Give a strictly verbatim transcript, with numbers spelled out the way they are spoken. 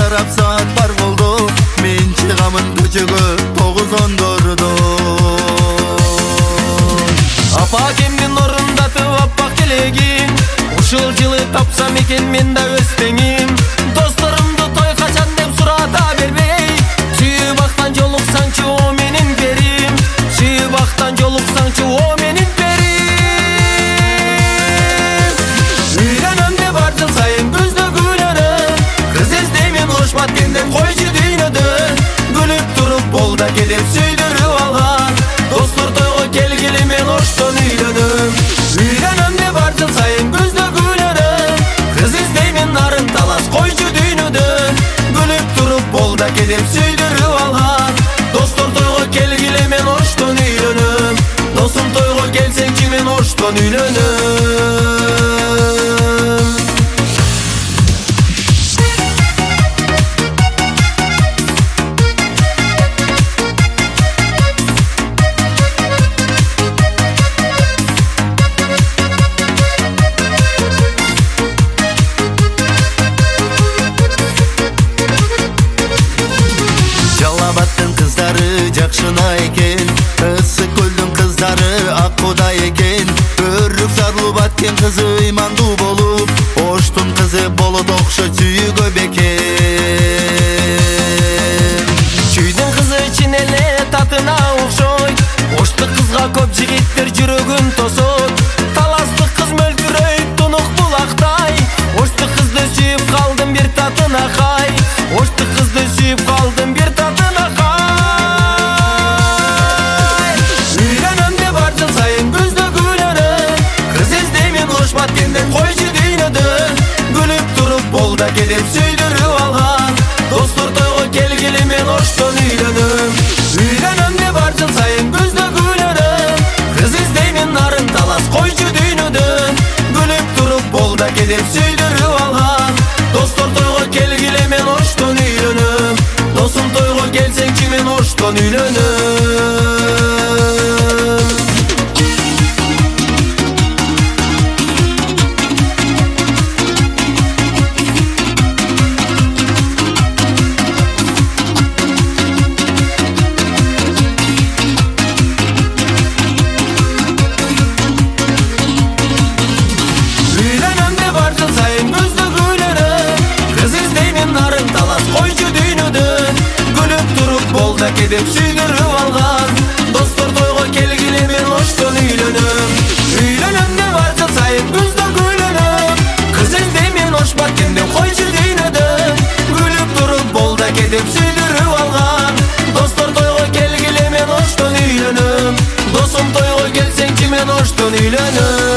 жарап саат бар болду, мен чыгамын көчөгө тогузондордо. Апа кемдин орундатып аппак телегин, ушул жылы тапсам экен мен да өз теңим. Досторумду той качан деп сурата бербей, Чыбактан жолуксаңчы о менин перим, Чыбактан жолуксаңчы о менин перим. Үйлөнөм деп ар жыл сайын күздө күйлөнөм, кыз издеймин ошмат кенден койчу дүйнөдө. Күлүп туруп бол да келип сүйдүрүп алган, достор тойго келгиле мен оштон үйлөнөм. Үйлөнөм деп ар жыл сайын күздө күйлөнөм, кыз издеймин нарын талаш койчу дүйнөдө. Күлүп туруп бол да келип сүйдүрүп алган, достор тойго келгиле мен оштон үйлөнөм. Досум тойго келсеңчи мен оштон үйлөнөм. Жалабаттын кыздары жакшына экен, Ысык көлдүн кыздары Аккуда экен. Өрүк зарлуу баткен кызы ыймандуу болуп, Оштун кызы болот окшо сүйүүгө бекем. Чүйдүн кызы ичин эле татына окшойт, Ошту кызга көп жигиттер жүрөгүн тосот. Таластык кыз мөлдүрөйт тунук булактай, Ошту кызды сүйүп калдым бир татына кай, Ошту кызды сүйүп калдым бир татына кай. Үйлөнөм деп ар жыл сайын күздө күйлөнөм, кыз издеймин ошмат кенден койчу дүйнөдө. Күлүп туруп бол да келип сүйдүрүп алган, достор тойго келгиле мен оштон үйлөнөм. Үйлөнөм деп ар жыл сайын күздө күйлөнөм, кыз издеймин нарын талаш койчу дүйнөдө. Күлүп туруп бол да келип сүйдүрүп алган, достор тойго келгиле мен оштон үйлөнөм. Досум тойго келсеңчи мен оштон үйлөнөм. Үйлөнөм деп ар жыл сайын күздө күйлөнөм, кыз издеймин нарын талаш койчу дүйнөдө. Күлүп туруп бол да келип сүйдүрүп алган, достор тойго келгиле мен оштон үйлөнөм. Үйлөнөм деп ар жыл сайын күздө күйлөнөм, кыз издеймин ошмат кенден койчу дүйнөдө. Күлүп туруп бол да келип сүйдүрүп алган, достор тойго келгиле мен оштон үйлөнөм. Досум тойго келсеңчи мен оштон үйлөнөм.